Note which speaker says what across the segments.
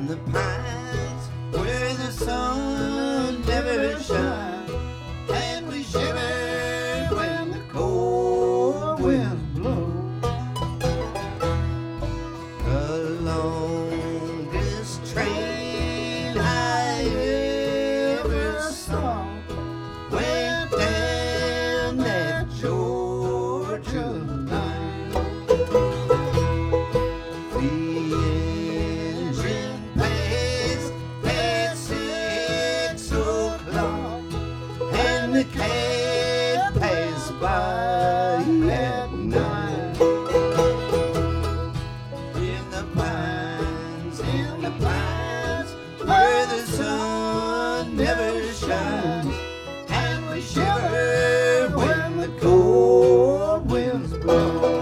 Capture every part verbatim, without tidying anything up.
Speaker 1: the pines where the sun never shines, and we shiver when the cold winds blow. The longest train I ever saw went down that Georgia line. The engine passed at six o'clock, and the cab passed by at nine. In the pines, in the pines, where the sun never shines, and we shiver when the cold winds blow.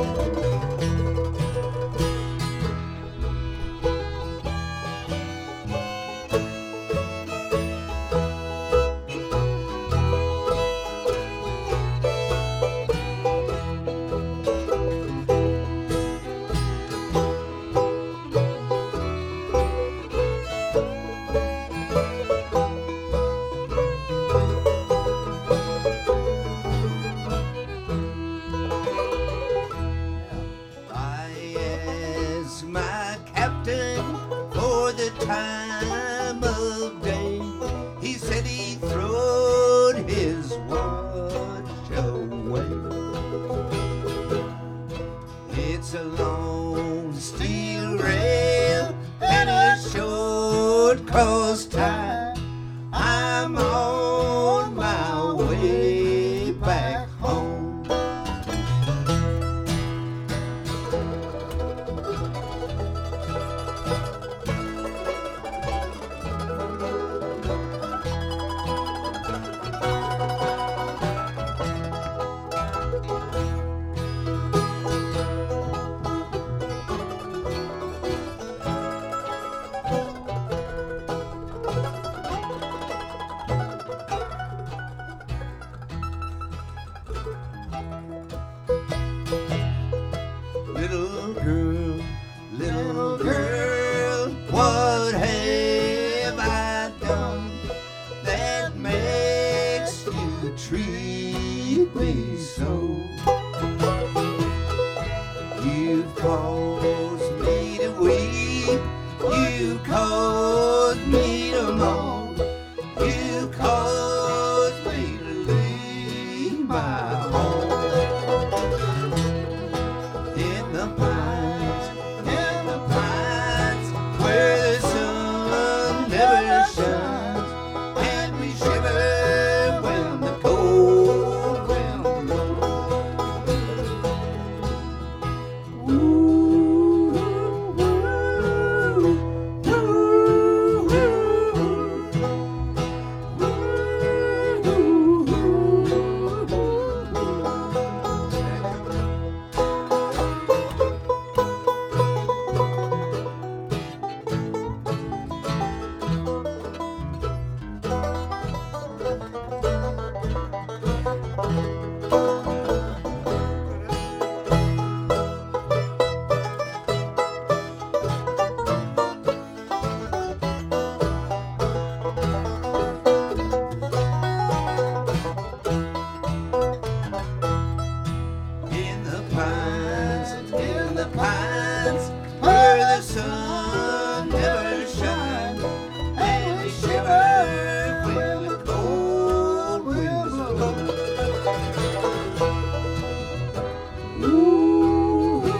Speaker 1: I asked my captain for the time of day. He said he'd thrown his watch away. It's a long steel rail and a short cross tie. I'm on my way back home. Little girl, little girl, what have I done that makes you treat me so? You've caused me to weep, you caused me to moan, you caused me to leave my home. In the pines, in the pines, where the sun never shines, and we shiver when the cold wind blows. Ooh, ooh, ooh, in the pines, in the pines, where the sun never shines, and we shiver when the cold winds blow. Ooh, ooh,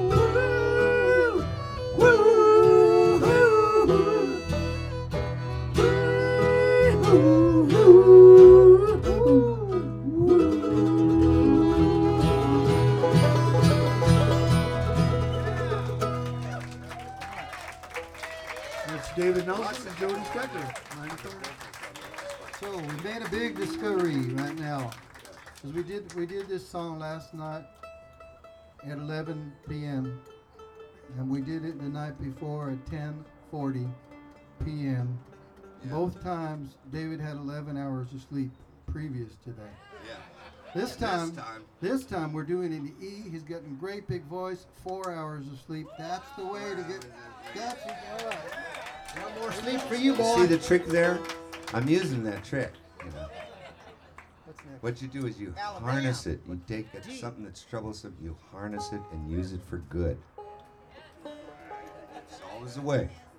Speaker 1: ooh, ooh, ooh, ooh, ooh.
Speaker 2: It's David Nelson and Jody Stecker. ninety-four.
Speaker 3: So we made a big discovery right now, because we did we did this song last night at eleven p.m. and we did it the night before at ten forty p.m.
Speaker 1: Yeah.
Speaker 3: Both times David had eleven hours of sleep previous to that.
Speaker 1: Yeah.
Speaker 3: This
Speaker 1: And
Speaker 3: time,
Speaker 1: This time.
Speaker 3: this time we're doing it in E. He's getting great big voice. Four hours of sleep. That's the way to get. That's it. All right. One more sleep for you, boy.
Speaker 1: See the trick there? I'm using that trick. You know.
Speaker 3: What's next?
Speaker 1: What you do is you
Speaker 4: Alabama.
Speaker 1: harness it. You take it, something that's troublesome, you harness it and use it for good. It's always the way.